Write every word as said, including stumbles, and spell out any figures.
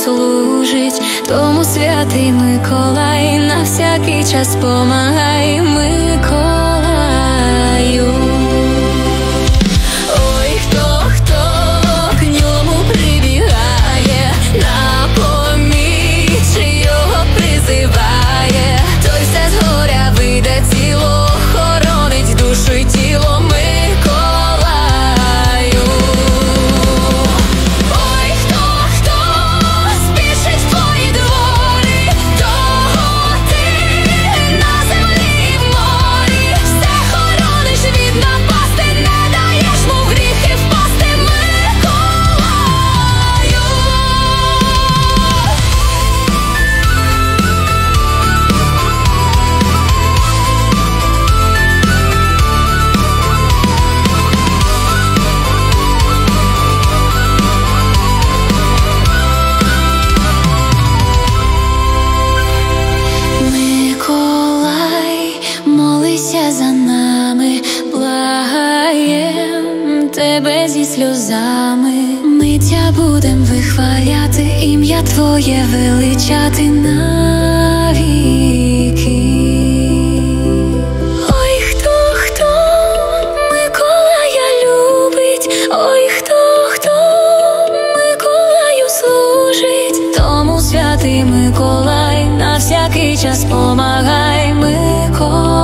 служить, тому святий Миколай на всякий час помагай Миколаю. Ой, хто, хто к ньому прибігає, на поміч його призиває, той все згоря вийде ціло, хоронить душу й тіло Миколаю. Ой, хто, хто спішить в твої дворі, того ти на землі і в морі, все хорониш від напасти, не даєш му в гріхи впасти Миколаю. Миколай, молися за нами, благаєм тебе зі сльозами. Ми тя будем вихваляти, ім'я твоє величати навіки. Ой, хто, хто Миколая любить, ой, хто, хто Миколаю служить, тому святий Миколай на всякий час помагай Миколаю.